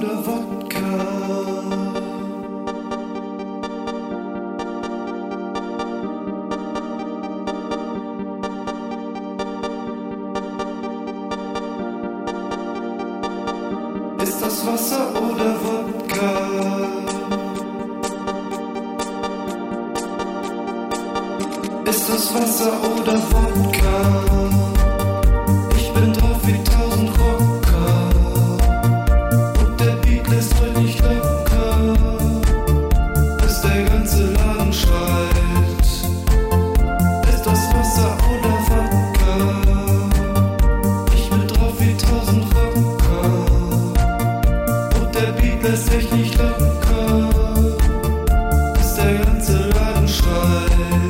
oder Wodka? Ist das Wasser oder Wodka? Ist das Wasser oder Wodka? Ich bin drauf wie 1000 Rocker und der Beat lässt heute nicht locker, bis der ganze Laden schreit. Ist das Wasser oder Wodka? Ich bin drauf wie 1000 Rocker und der Beat lässt echt nicht locker, bis der ganze Laden schreit.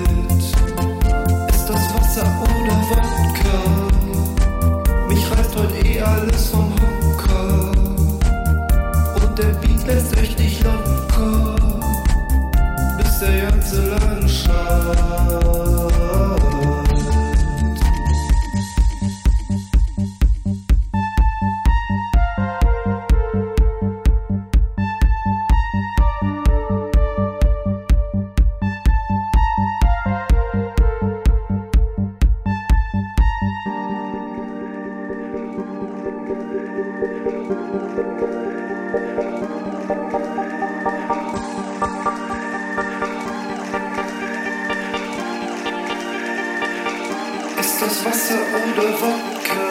Oder Wodka, mich reißt heute eh alles vom Hocker und der Beat lässt echt nicht locker, bis der ganze Laden schreit. Ist das Wasser oder Wodka?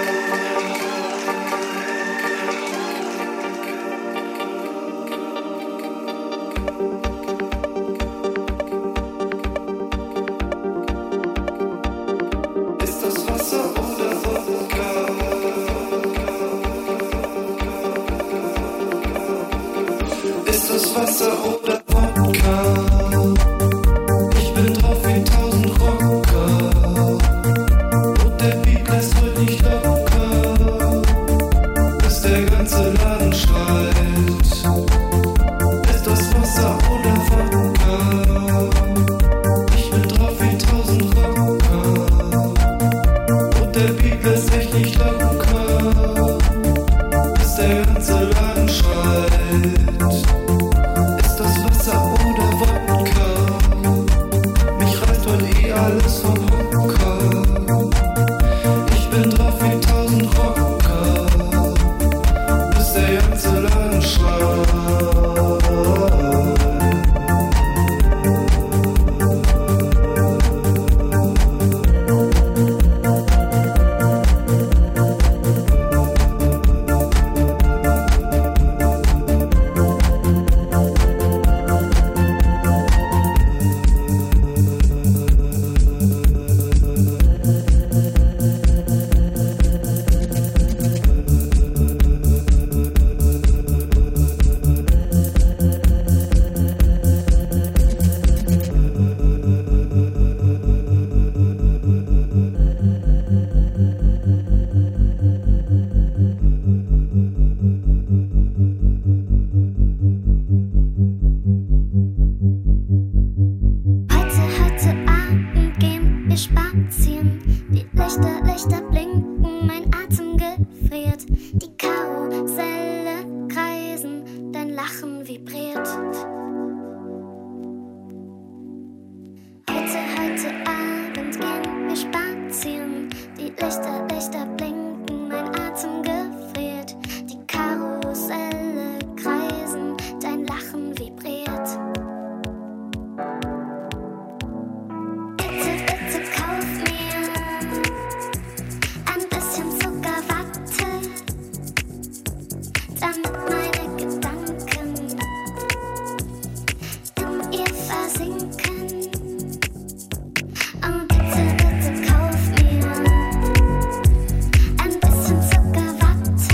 Ist das Wasser oder Wodka? Ist das Wasser oder Wodka? Ich bin drauf wie 1000 Rocker. Der Beat lässt heute nicht locker, bis der ganze Laden schreit. Ist das Wasser oder Wodka? Ich bin drauf wie 1000 Rocker und der Beat lässt echt nicht locker, bis der ganze Laden schreit. Ist das Wasser oder Wodka? Mich reißt heute eh alles vom Hocker. Ich bin drauf wie 1000 Rocker, bis der ganze Laden schreit. Lichter blinken, mein Atem gefriert. Die Karusselle kreisen, dein Lachen vibriert. Heute Abend gehen wir spazieren. Die Lichter blinken, mein Atem gefriert. Die Karusselle kreisen, dein Lachen vibriert. Bitte kauf mir ein bisschen Zuckerwatte, damit meine Gedanken in ihr versinken. Oh, bitte kauf mir ein bisschen Zuckerwatte,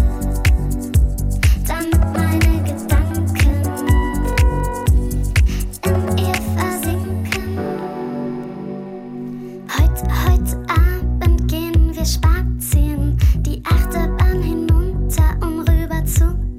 damit meine Gedanken in ihr versinken. Heute Abend gehen wir spazieren, die Achterbahn hinunter, um rüber zu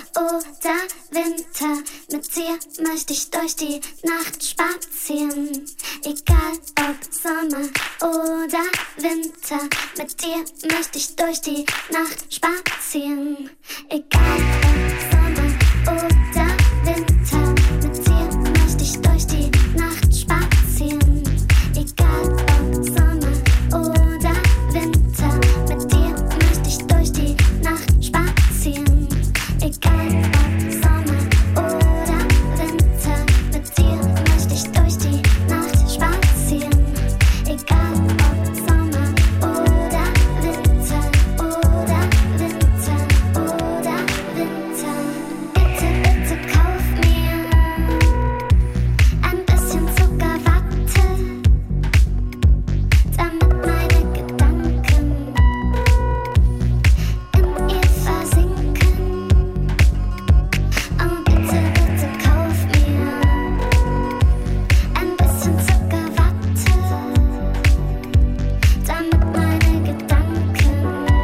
oder Winter. Mit dir möchte ich durch die Nacht spazieren. Egal ob Sommer oder Winter. Mit dir möchte ich durch die Nacht spazieren. Egal ob Sommer oder Winter. Mit dir möchte ich durch die Nacht spazieren. Egal ob Sommer oder Winter. Mit dir möchte ich durch die Nacht spazieren. Egal ob Sommer oder Winter. Mit dir möchte ich durch die Nacht spazieren. Egal ob Sommer oder Winter. Oder Winter. Oder Winter. Bitte, bitte kauf mir ein bisschen Zuckerwatte, damit meine Gedanken in ihr versinken. Oh, bitte, bitte kauf mir ein bisschen Zuckerwatte, damit meine Gedanken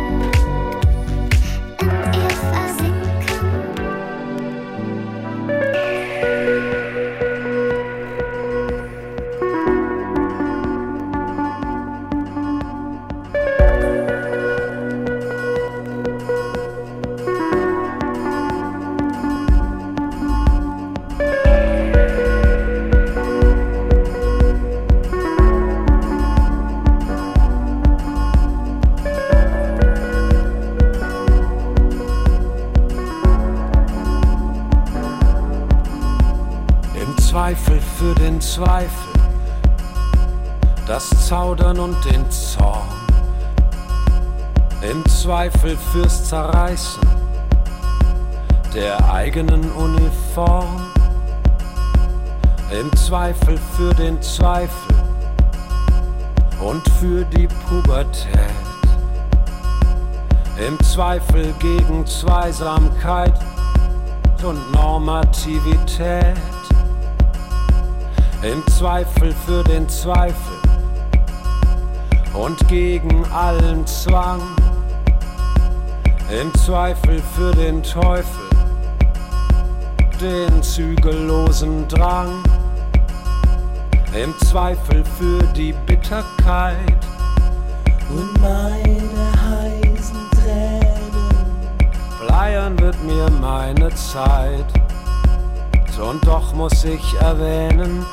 in ihr versinken. Im Zweifel für den Zweifel, das Zaudern und den Zorn. Im Zweifel fürs Zerreißen der eigenen Uniform. Im Zweifel für den Zweifel und für die Pubertät. Im Zweifel gegen Zweisamkeit und Normativität. Im Zweifel für den Zweifel und gegen allen Zwang. Im Zweifel für den Teufel, den zügellosen Drang. Im Zweifel für die Bitterkeit und meine heißen Tränen. bleiern wird mir meine Zeit. Und doch muss ich erwähnen,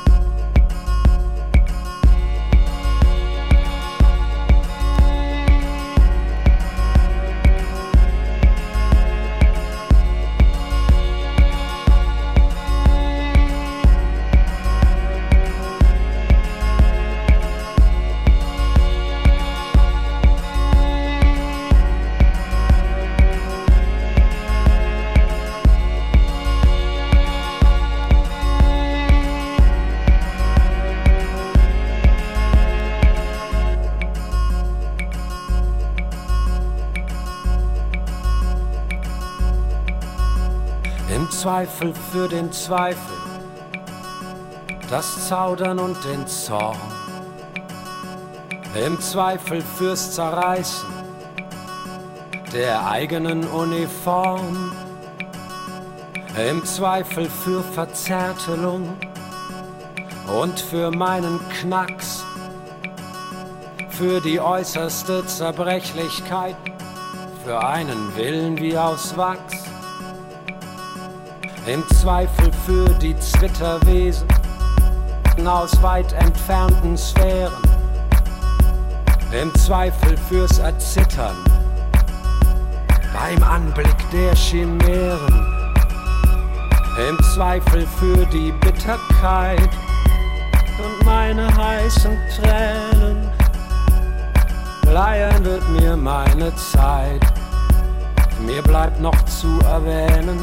im Zweifel für den Zweifel, das Zaudern und den Zorn. Im Zweifel fürs Zerreißen der eigenen Uniform. Im Zweifel für Verzärtelung und für meinen Knacks. Für die äußerste Zerbrechlichkeit, für einen Willen wie aus Wachs. Im Zweifel für die Zwitterwesen aus weit entfernten Sphären. Im Zweifel fürs Erzittern beim Anblick der Chimären. Im Zweifel für die Bitterkeit und meine heißen Tränen. Bleiern wird mir meine Zeit, mir bleibt noch zu erwähnen.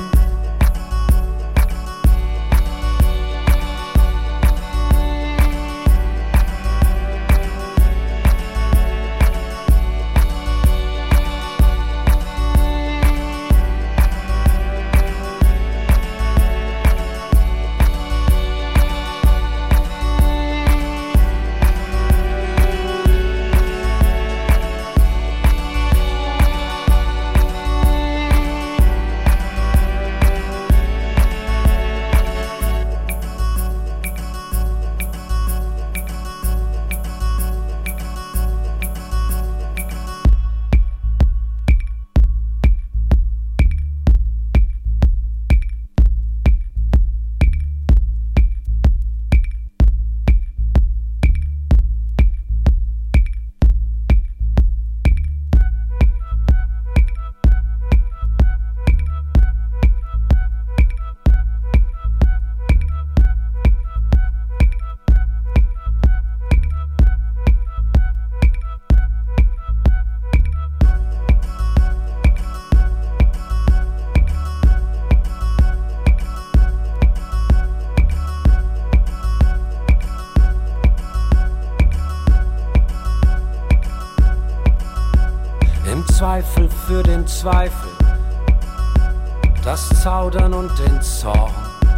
Zweifel für den Zweifel, das Zaudern und den Zorn.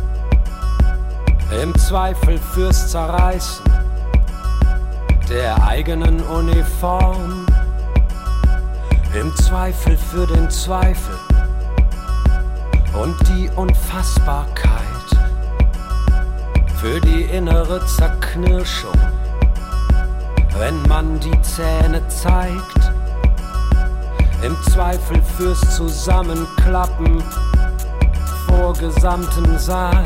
Im Zweifel fürs Zerreißen der eigenen Uniform. Im Zweifel für den Zweifel und die Unfassbarkeit, für die innere Zerknirschung, wenn man die Zähne zeigt. Im Zweifel fürs Zusammenklappen vor gesamtem Saal.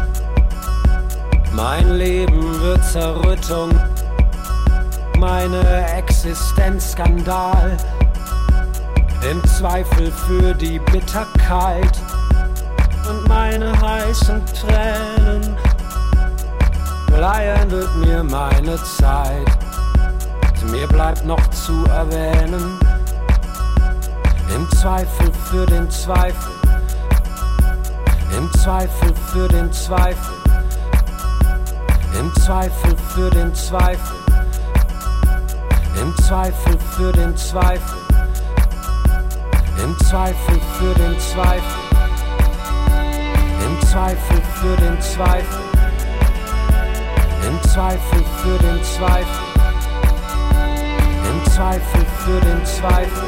Mein Leben wird Zerrüttung, meine Existenz Skandal. Im Zweifel für die Bitterkeit und meine heißen Tränen beendet mir meine Zeit. Mir bleibt noch zu erwähnen, im Zweifel für den Zweifel, im Zweifel für den Zweifel, im Zweifel für den Zweifel, im Zweifel für den Zweifel, im Zweifel für den Zweifel, im Zweifel für den Zweifel, im Zweifel für den Zweifel, im Zweifel für den Zweifel.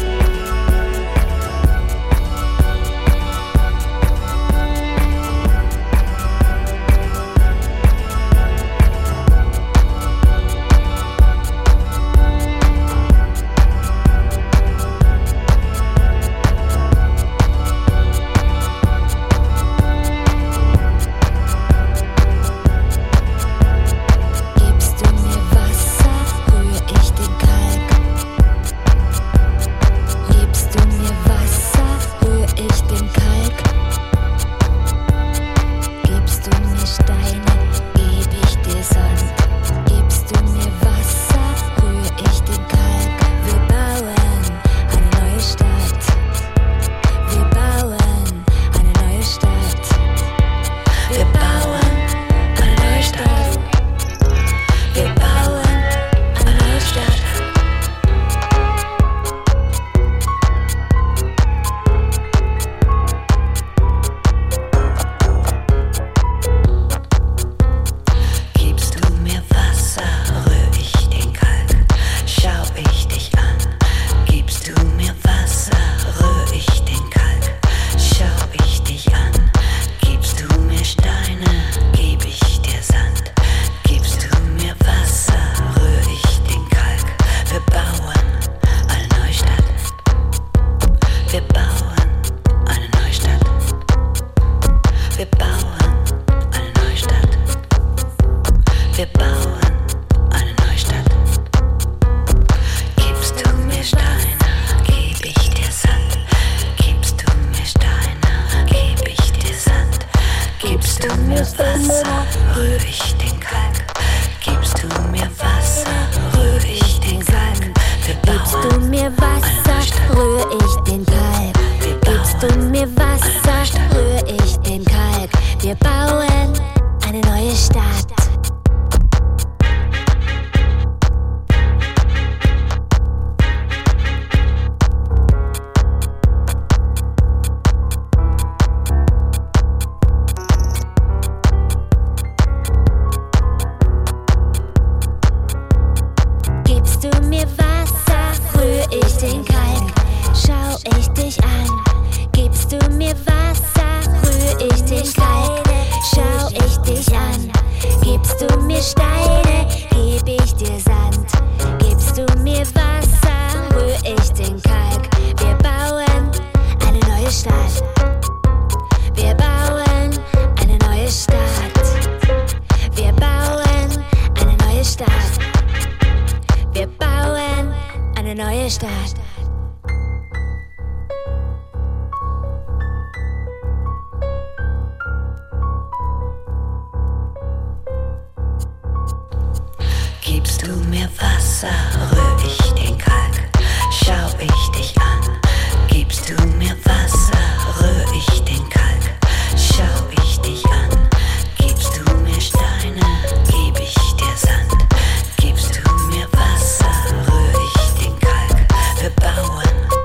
Gibst du mir Wasser, rühr ich den Kalk, schau ich dich an. Gibst du mir Wasser, rühr ich den Kalk, schau ich dich an. Gibst du mir Steine, geb ich dir Sand. Gibst du mir Wasser, rühr ich den Kalk, wir bauen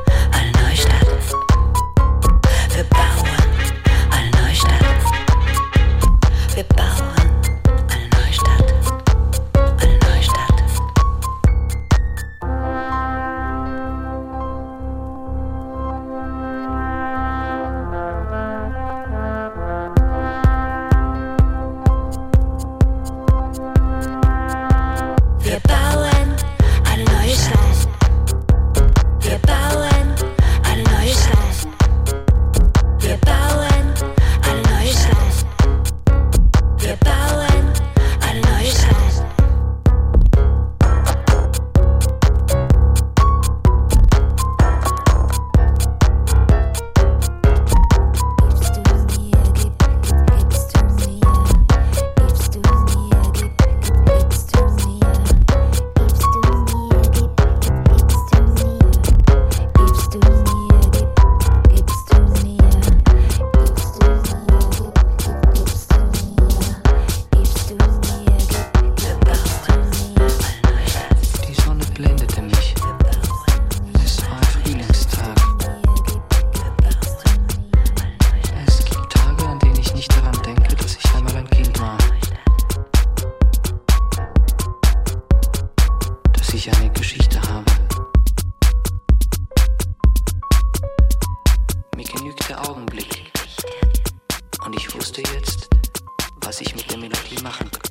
Und ich wusste jetzt, was ich mit der Melodie machen könnte.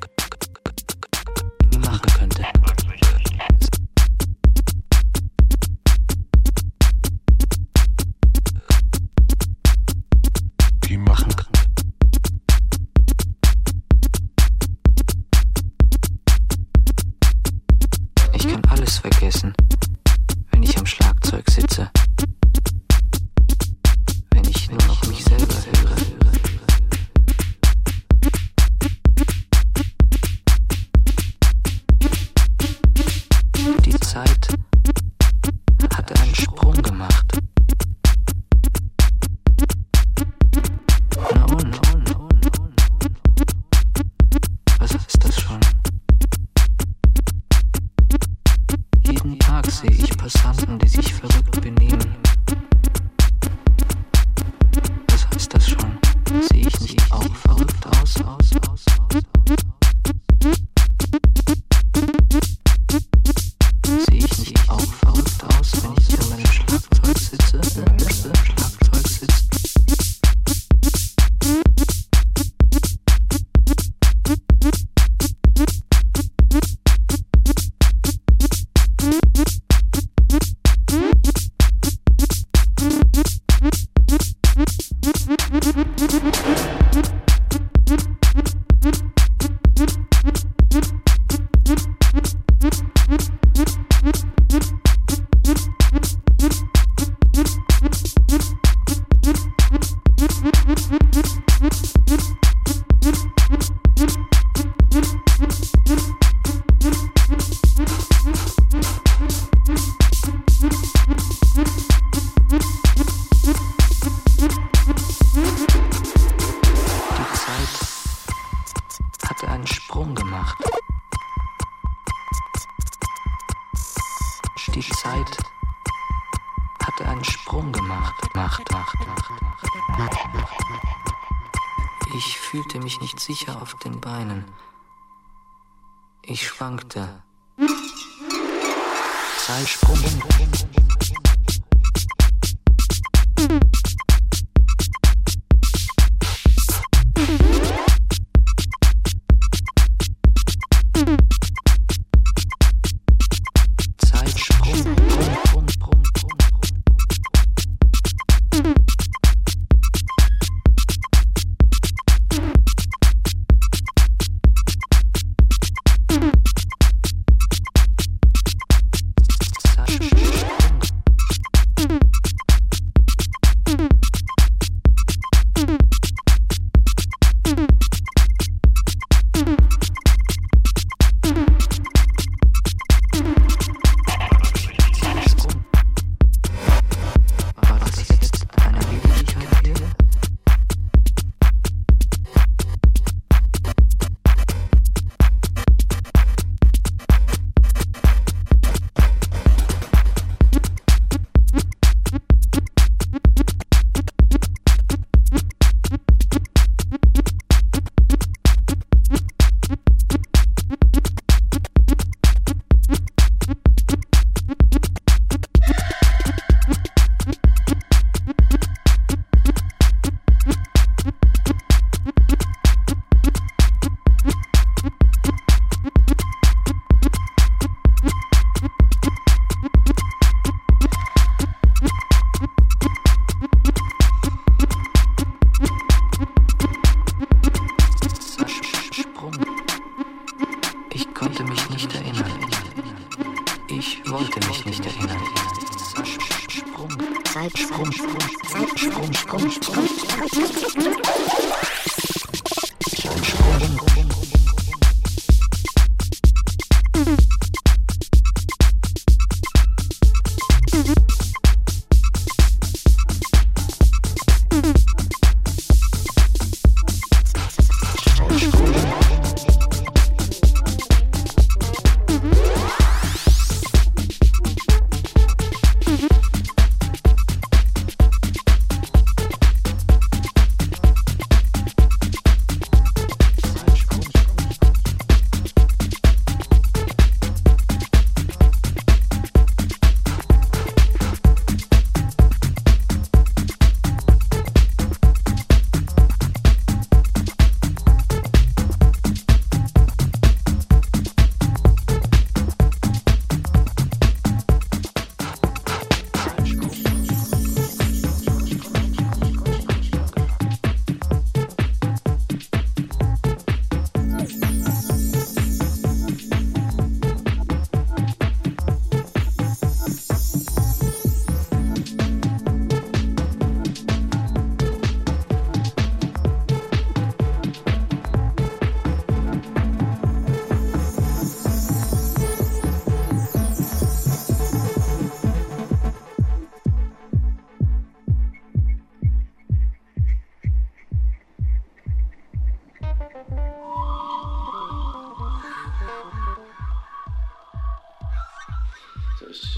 Ich kann alles vergessen, wenn ich am Schlagzeug sitze, wenn ich nur noch mich selber höre. Die Zeit hatte einen Sprung gemacht. Na und? Was ist das schon? Jeden Tag sehe ich Passanten, die sich verrückt benehmen. Was heißt das schon? Sehe ich nicht auch verrückt aus? Sehe ich nicht auch verrückt aus, wenn ich an meinem Schlagzeug sitze? Die Zeit hatte einen Sprung gemacht. Ich fühlte mich nicht sicher auf den Beinen. Ich schwankte. Zeitsprung.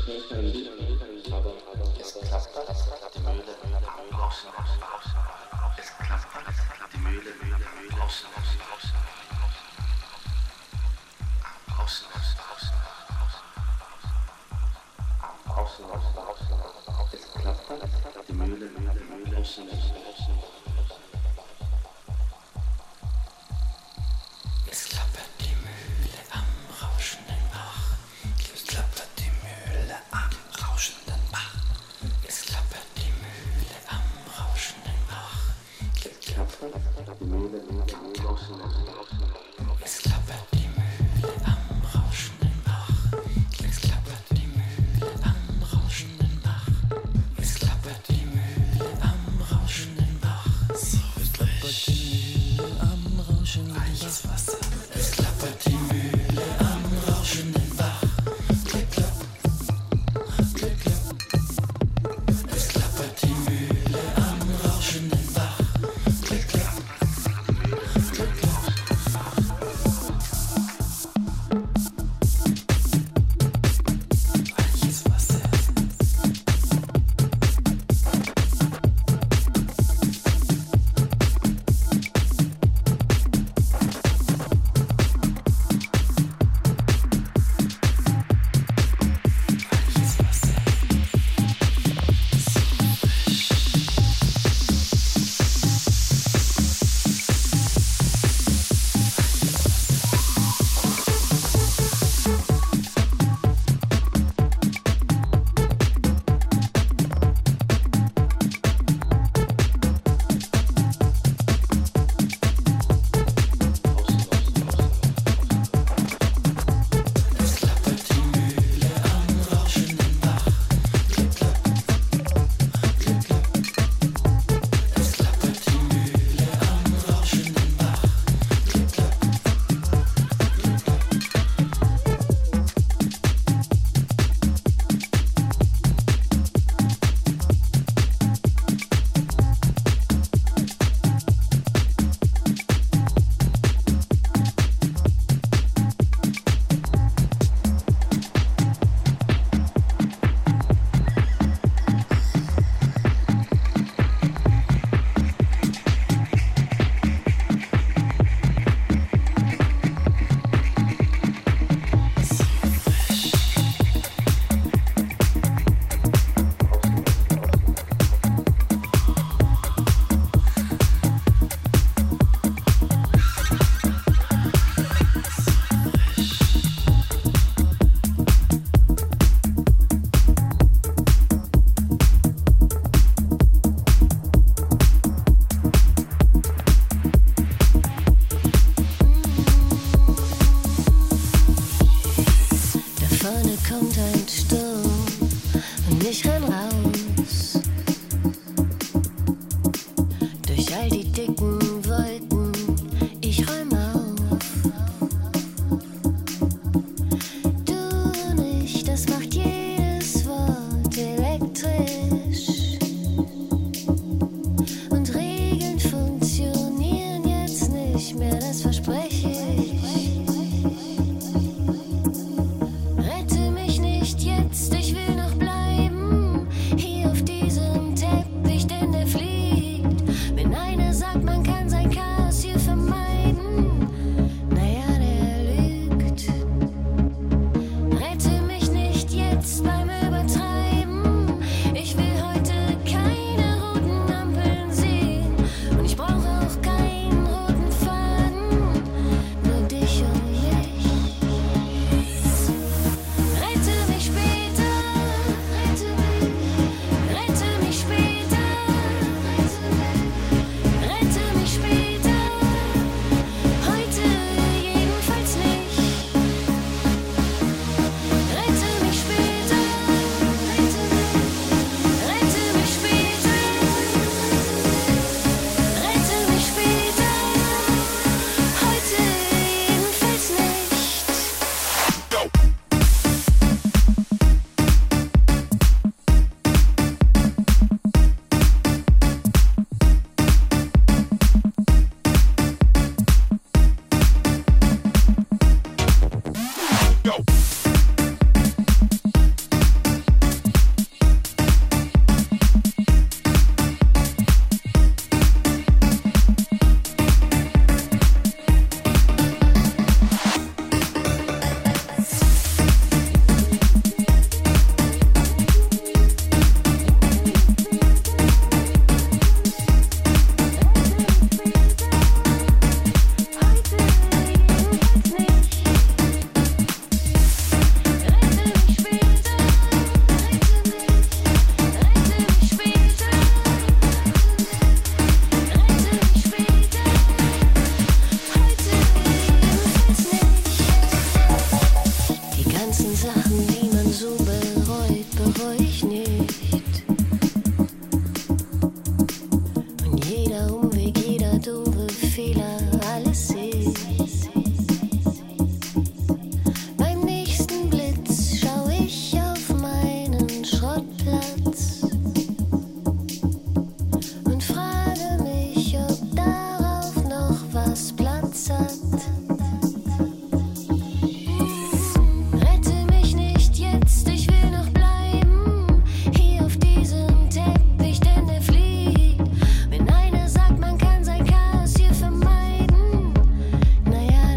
aber es klappert die Mühle außen. Es klappert die Mühle außen. Es klappert die Mühle außen. Es klappert die Mühle am rauschenden Bach. Es klappert die Mühle am rauschenden Bach. Es klappert die Mühle am rauschenden Bach. Es klappert die Mühle außen. Es klappert die Mühle am rauschenden Bach. Es klappert die Mühle am rauschenden Bach. Es klappert die Mühle am rauschenden Bach. Es klappert die Mühle am rauschenden Bach. Weiches Wasser. Es klappert die Mühle am rauschenden Bach. Klick, klapp, klick, klapp. Es klappert die Mühle am rauschenden Bach. Klick, klapp, klick, klapp. Fehler alles sehe. Beim nächsten Blitz schau ich auf meinen Schrottplatz und frage mich, ob darauf noch was Platz hat. Rette mich nicht jetzt, ich will noch bleiben hier auf diesem Teppich, denn der fliegt. Wenn einer sagt, man kann sein Chaos hier vermeiden, naja,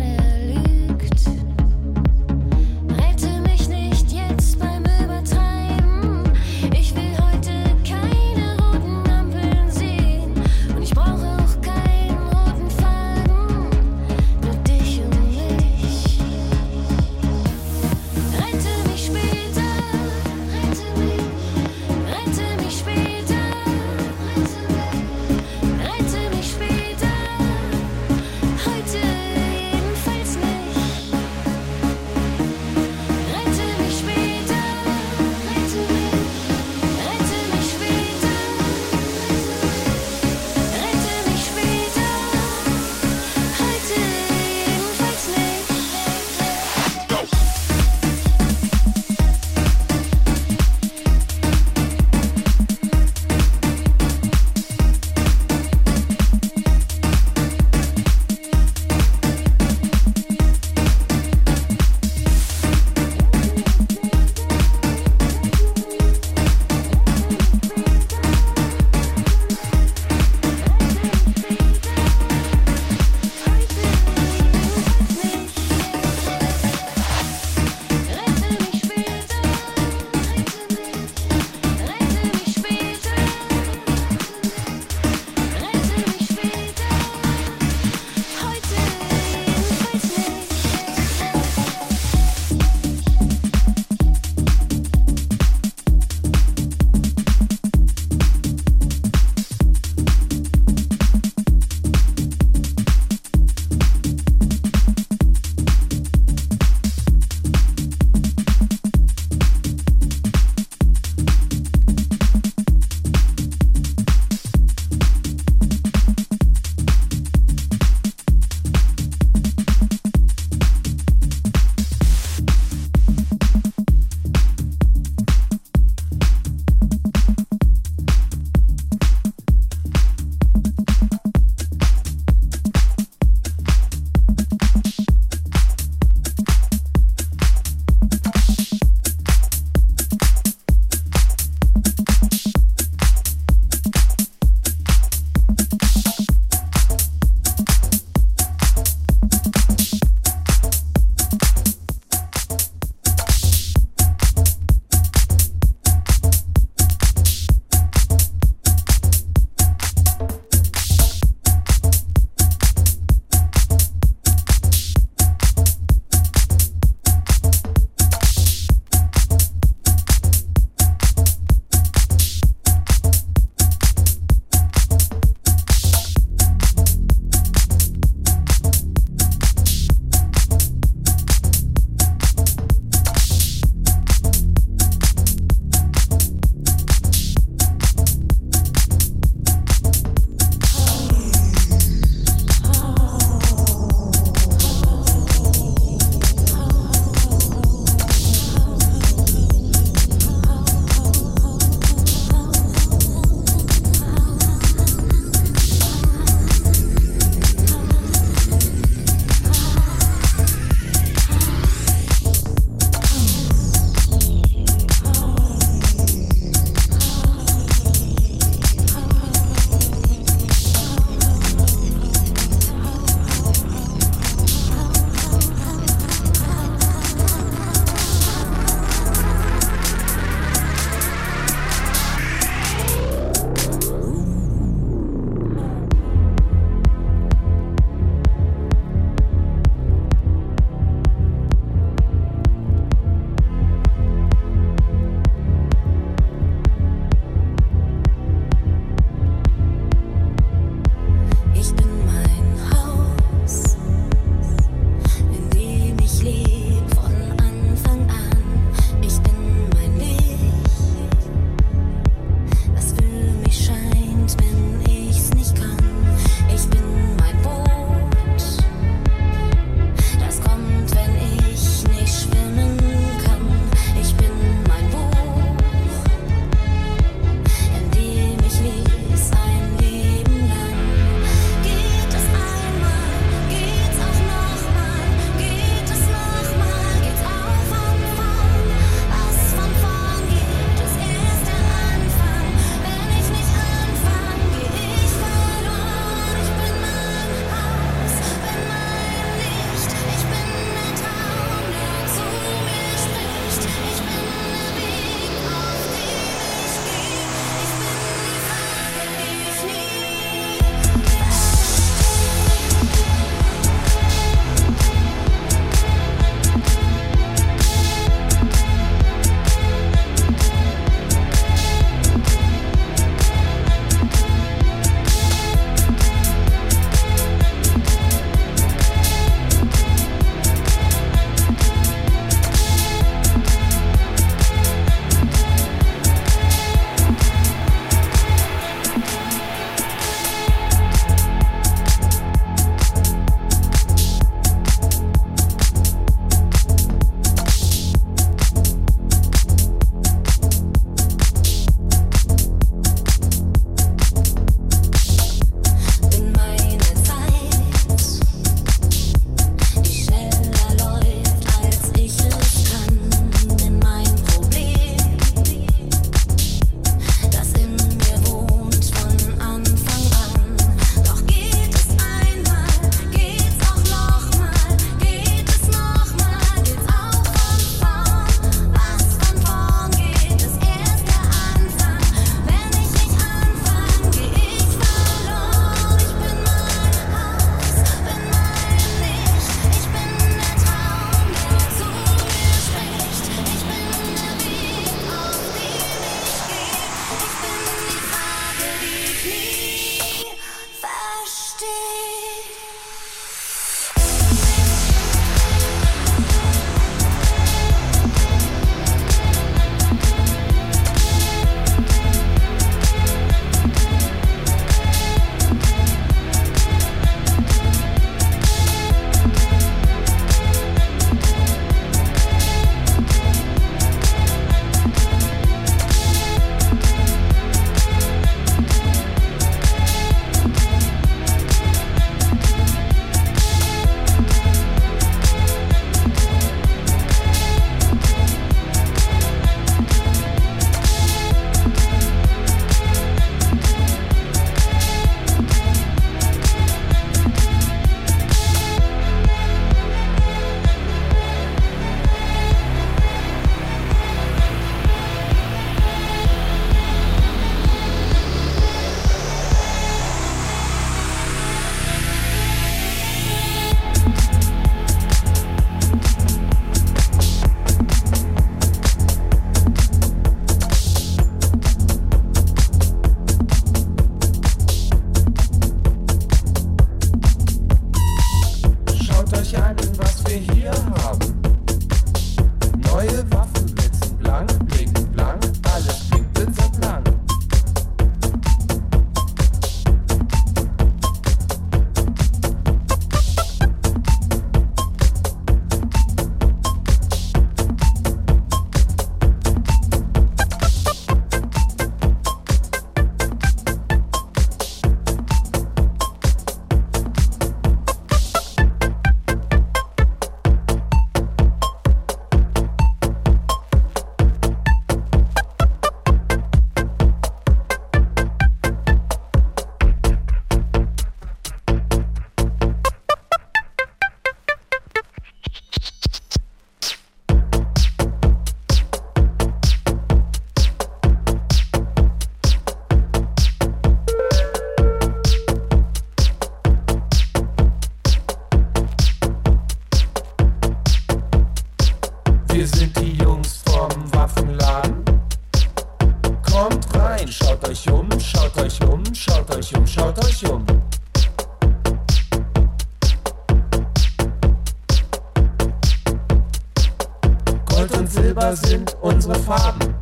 Silber sind unsere Farben.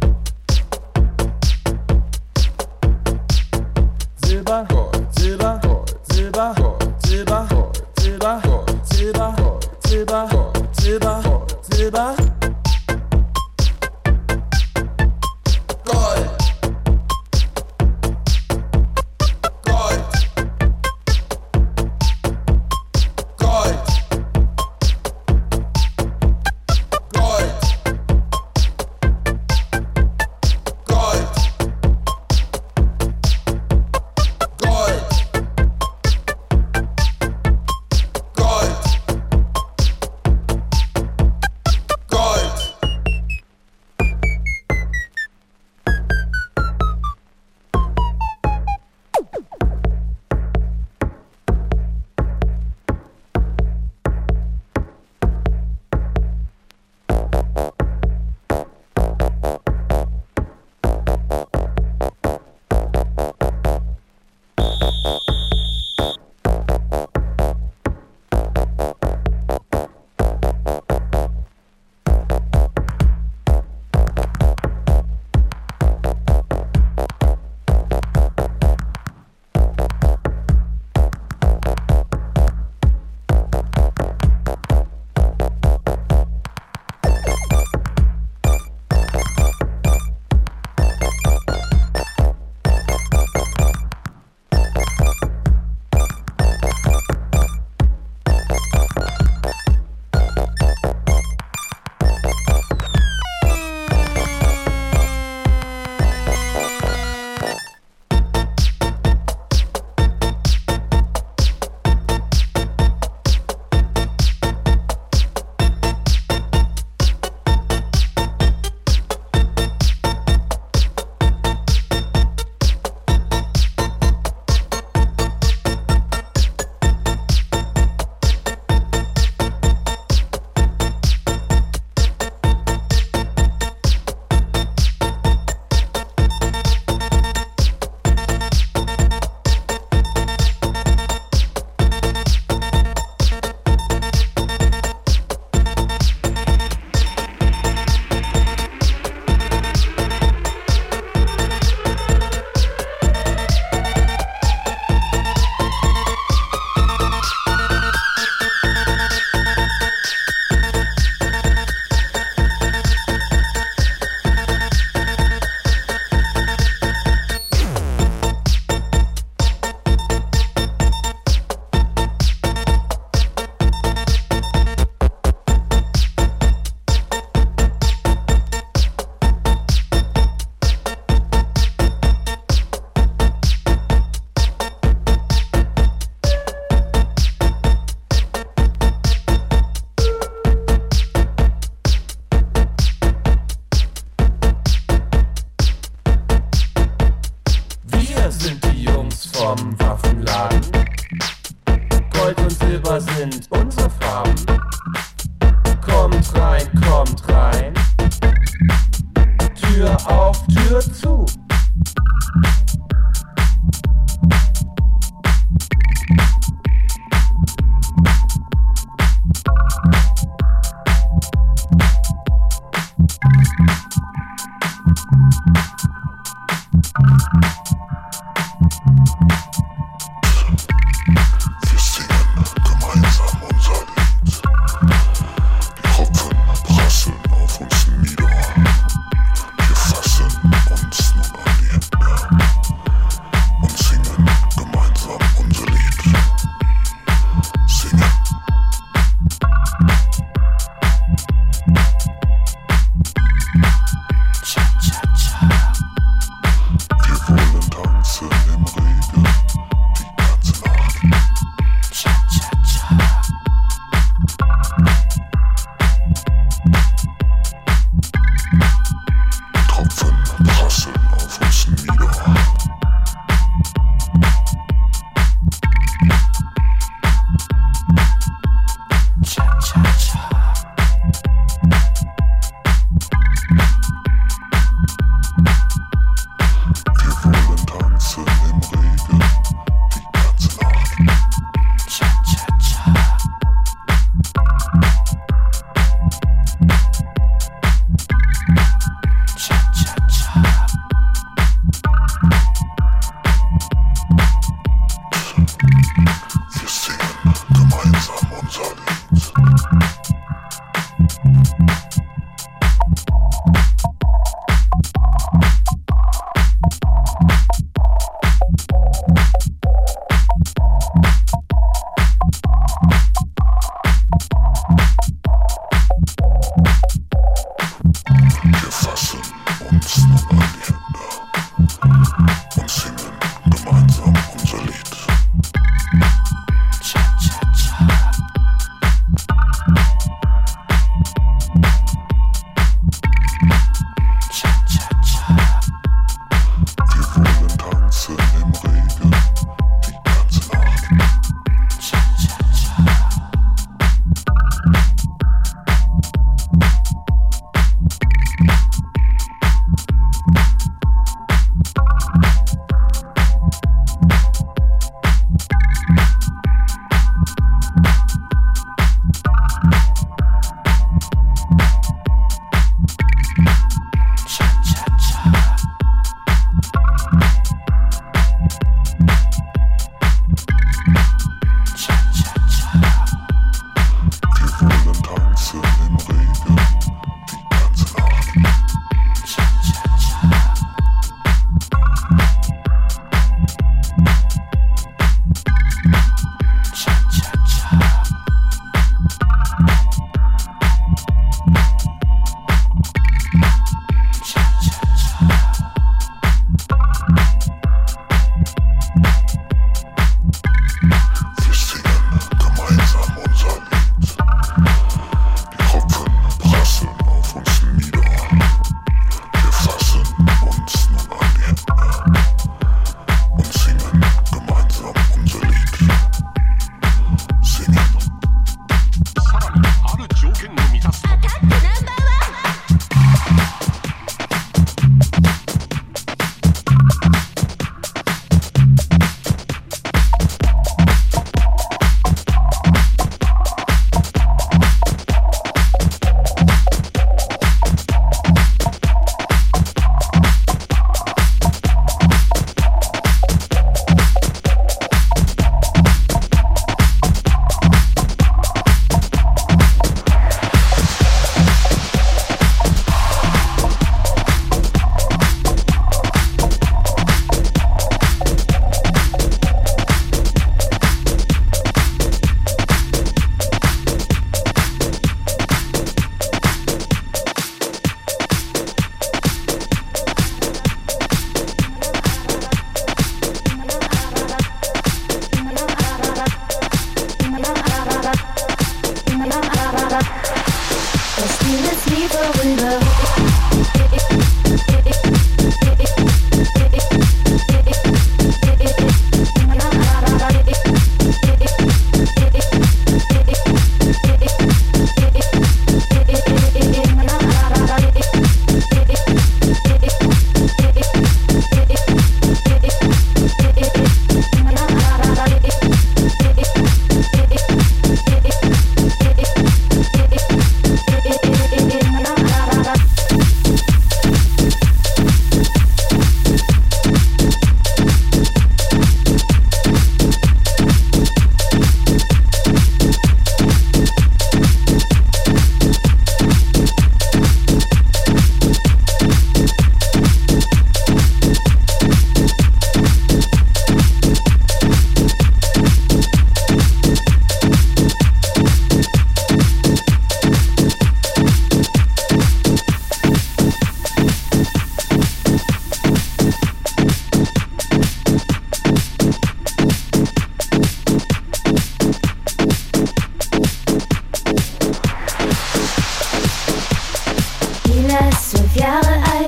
Silber, Gold, Silber, Gold, Silber, Gold, Silber, Gold, Silber, Gold, Silber, Gold, Silber, Gold, Silber, Gold, Silber. Tropfen prasseln auf uns nieder. Wir fassen uns nun an.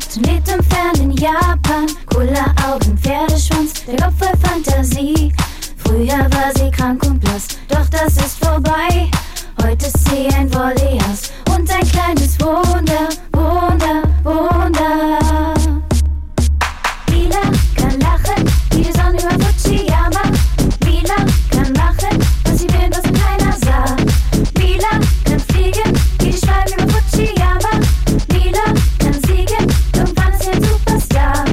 lebt und lebt im fernen Japan. Cooler Augen, Pferdeschwanz, der Kopf voll Fantasie. Früher war sie krank und blass, doch das ist vorbei. Heute ist sie ein Volleyhaus und ein kleines Wunder, Wunder, Wunder. Mila kann lachen, wie die Sonne über Fujiyama. Mila kann machen, was sie will, was keiner sah. Mila kann fliegen, wie die Schwalben über Fujiyama. Mila kann siegen, irgendwann ist sie ein Superstar.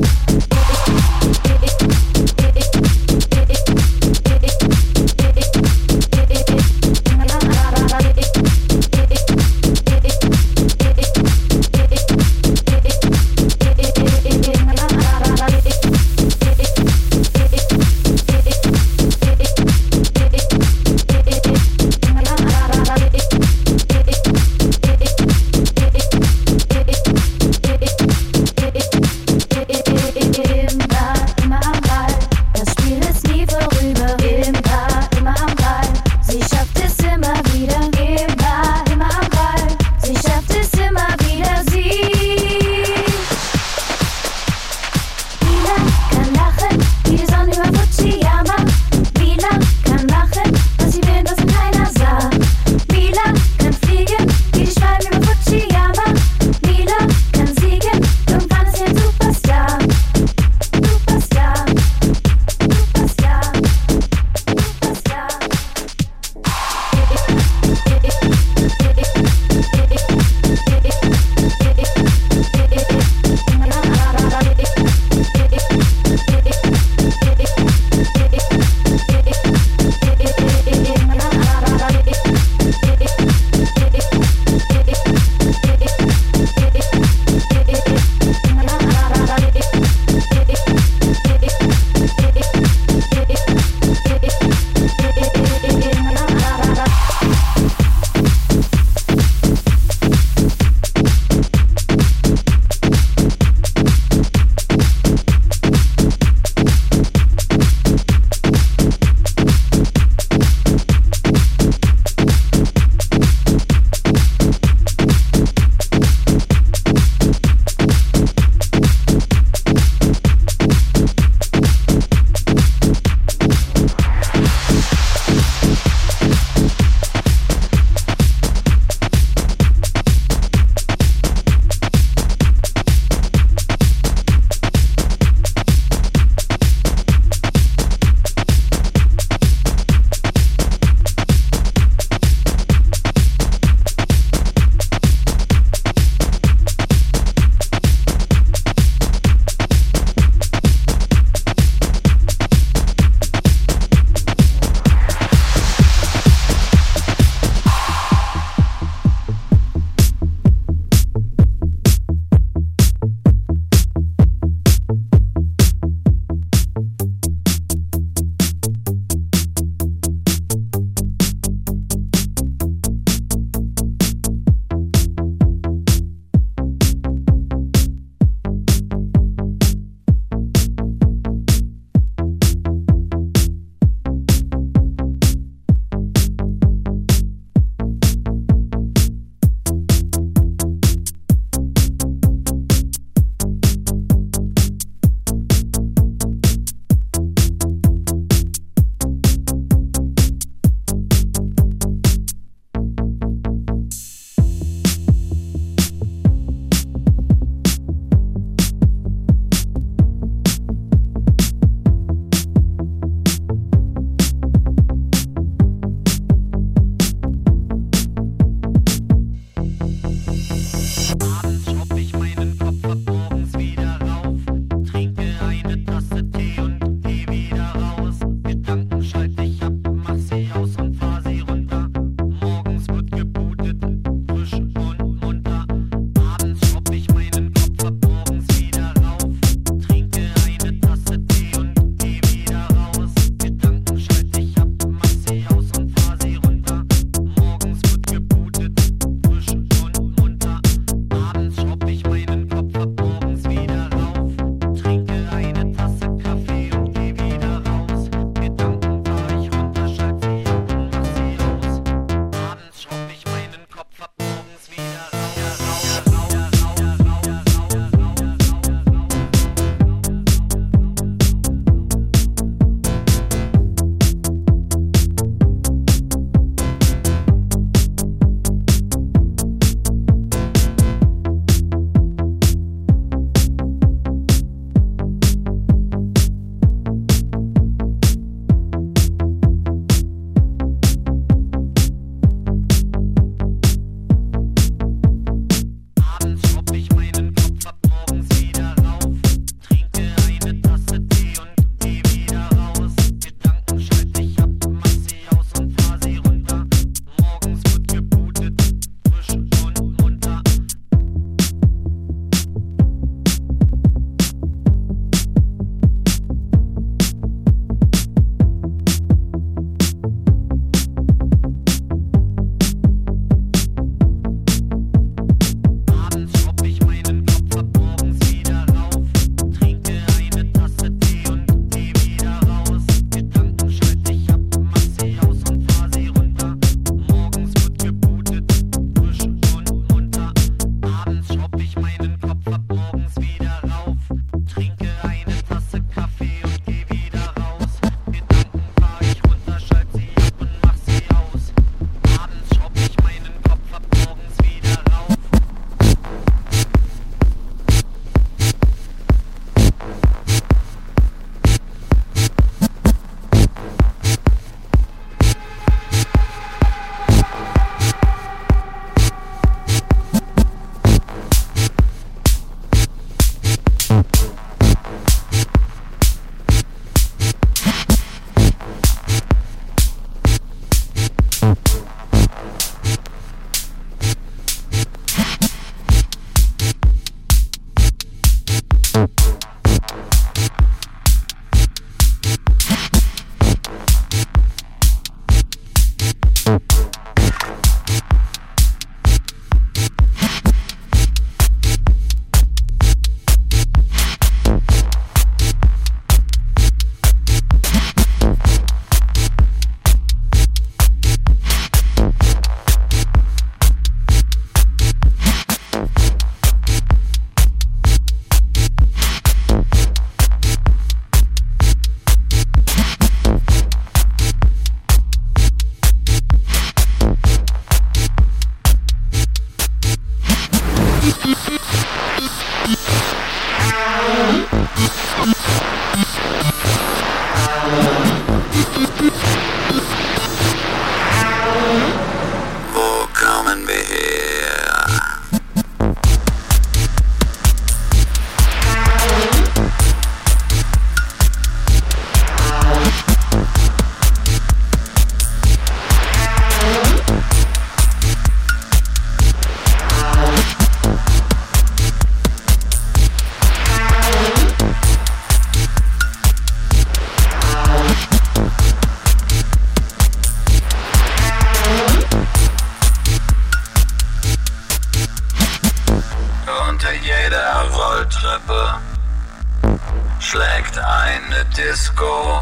eine Disco.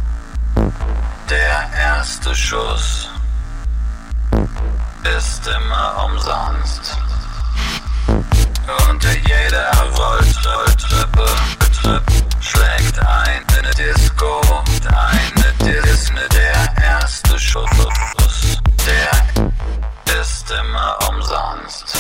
Der erste Schuss ist immer umsonst. Unter jeder Rolltreppe schlägt eine Disco. Der erste Schuss, der ist immer umsonst.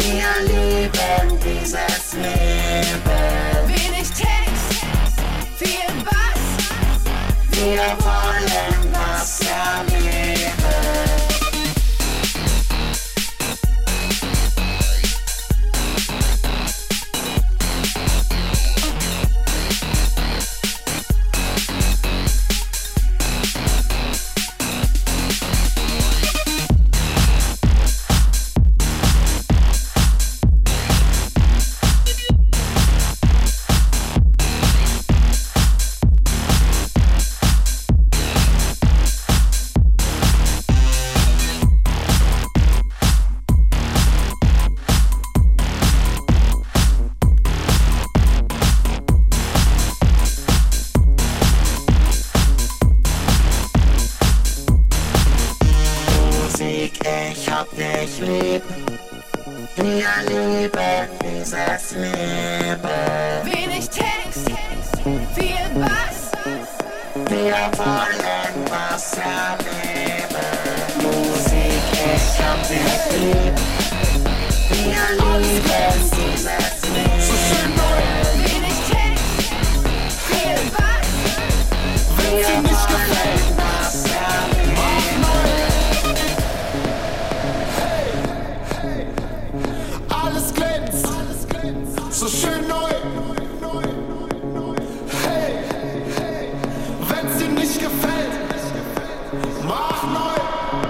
Wir lieben dieses Leben. Wenig Text, viel Bass. Wir wollen was erleben. Ich hab dich lieb, wir lieben dieses Leben. Wenig Text, viel Bass. Wir wollen was erleben. Musik, ich hab dich lieb, wir lieben dieses Leben. Wenig Text, viel Bass. Wir wollen was erleben. Alles glänzt, so schön neu. Hey, wenn's dir nicht gefällt, mach neu.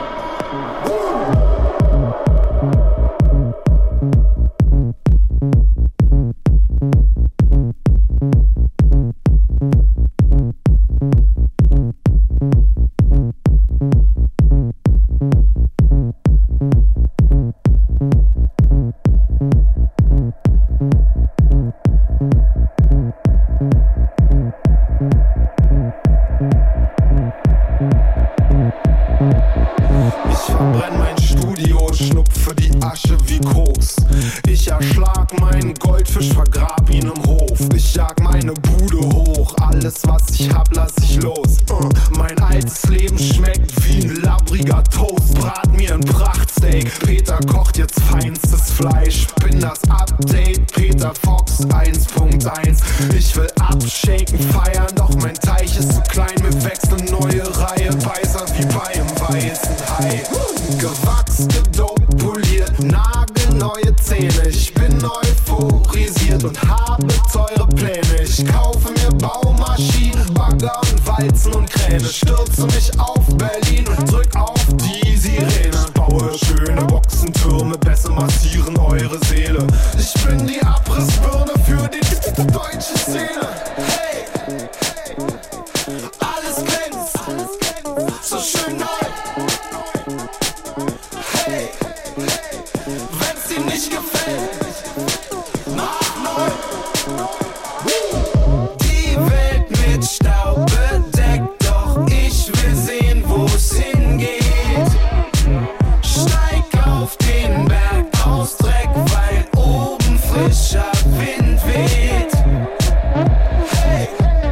Ich verbrenn mein Studio, schnupfe die Asche wie Koks. Ich erschlag meinen Goldfisch, vergrab ihn im Hof. Ich jag meine Bude hoch, alles was ich hab, lass ich los. Mein altes Leben schmeckt wie ein labbriger Toast. Brat mir ein Prachtsteak, Peter kocht jetzt feinstes Fleisch. Bin das Update, Peter Fox 1.1. Ich will abshaken, feiern, doch mein Teich ist zu klein. Wir wechseln neue Reihe, weißer wie bei einem weißen Hai. Gewachs, gedopt, poliert, nagelneue Zähne. Ich bin euphorisiert und habe teure Pläne. Ich kaufe mir Baumaschinen, Bagger und Walzen und Kräne. Stürze mich auf Berlin und drück auf die Sirene. Baue schöne Boxentürme, besser massieren eure Seele. Ich bin die Abrissbirne für die deutsche Szene. Hey, alles glänzt, so schön neu. Hey, wenn's dir nicht gefällt, mach neu. Die Welt mit Staub bedeckt, doch ich will sehen, wo's hingeht. Steig auf den Berg aus Dreck, weil oben frischer Wind weht. Hey,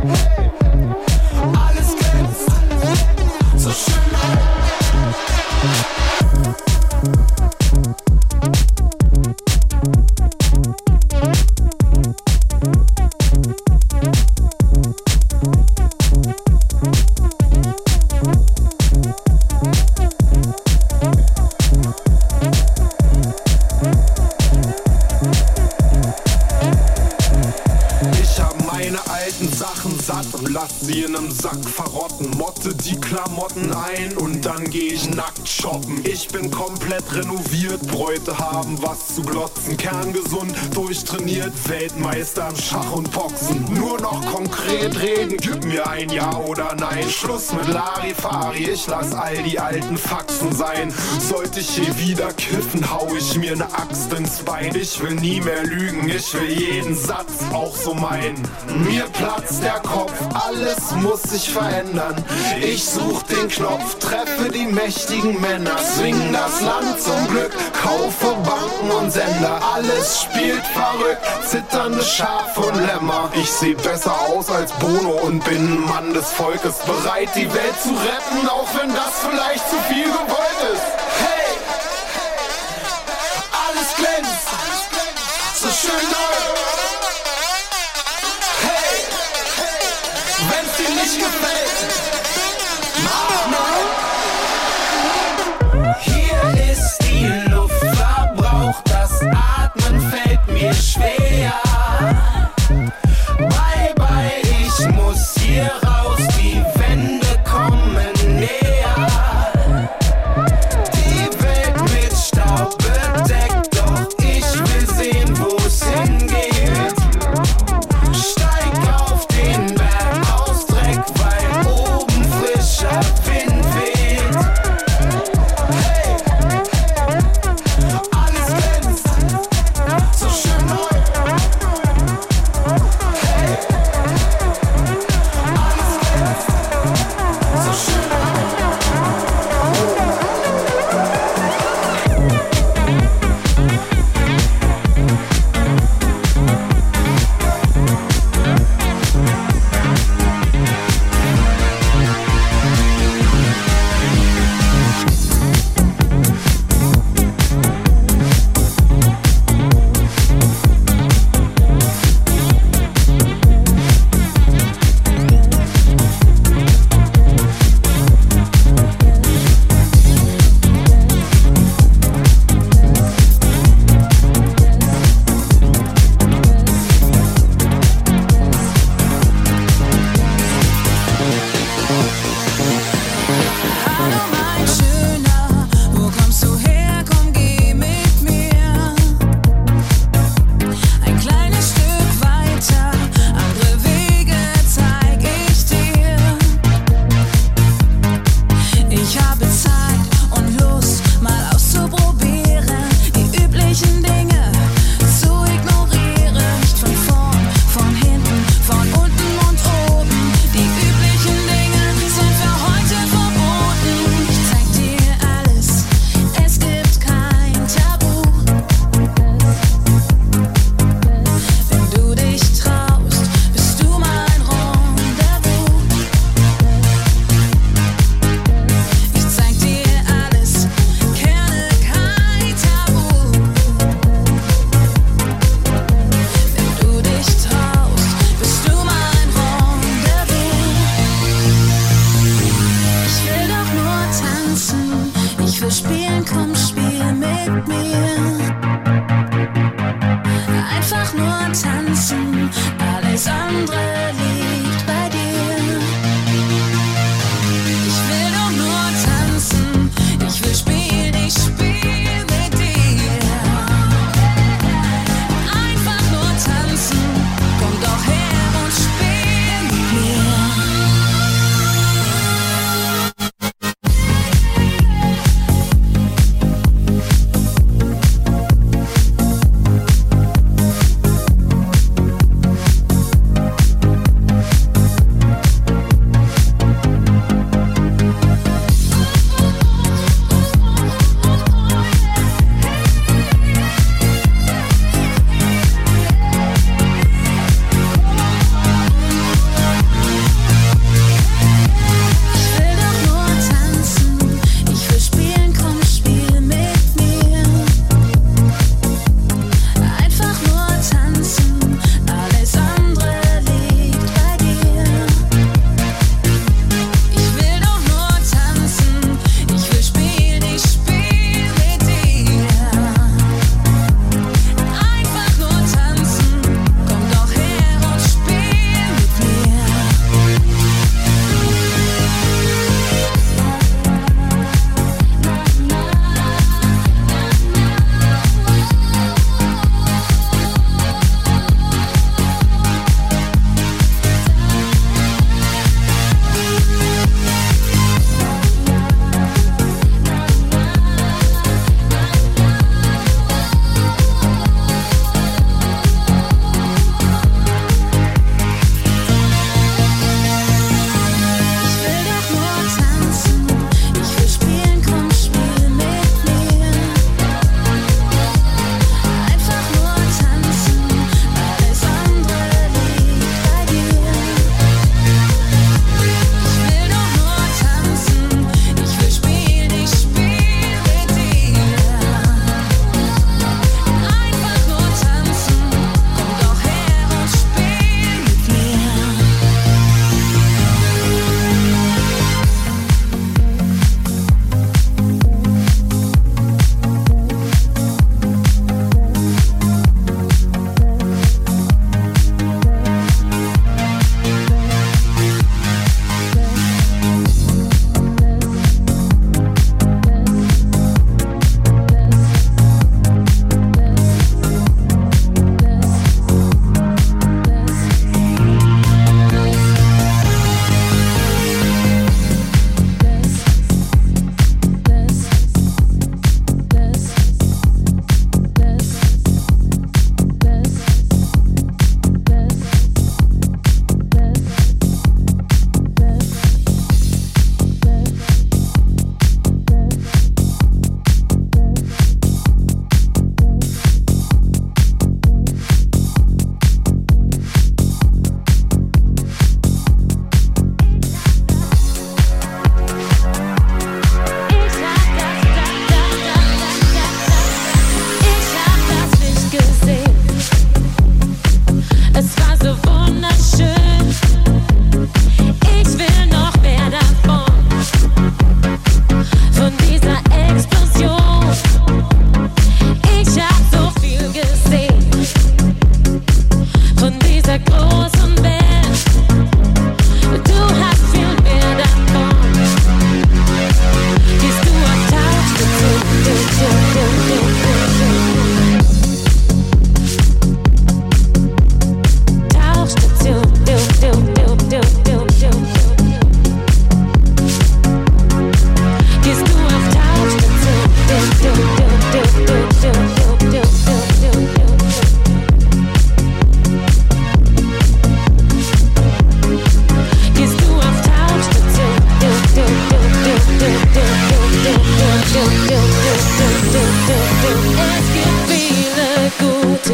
alles glänzt, so schön neu. Ich hab meine alten Sachen satt und lass sie in nem Sack verrotten. Motte die Klamotten ein und dann geh ich nackt shoppen. Ich bin komplett renoviert, Bräute haben was zu glotzen. Kerngesund, durchtrainiert, Weltmeister im Schach und Boxen. Nur noch konkret reden, gib mir ein Ja oder Nein. Schluss mit Larifari, ich lass all die alten Faxen sein. Sollte ich hier wieder kiffen, hau ich mir ne Axt ins Bein. Ich will nie mehr lügen, ich will jeden Satz auch so meinen. Mir platzt der Kopf, alles muss sich verändern. Ich such den Knopf, treffe die mächtigen Männer. Swing das Land zum Glück, kaufe Banken und Sender. Alles spielt verrückt, zitternde Schafe und Lämmer. Ich seh besser aus als Bono und bin ein Mann des Volkes. Bereit die Welt zu retten, auch wenn das vielleicht zu viel gewollt ist. Hey, alles glänzt,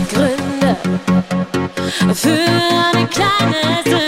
Gründe für eine kleine Sünde.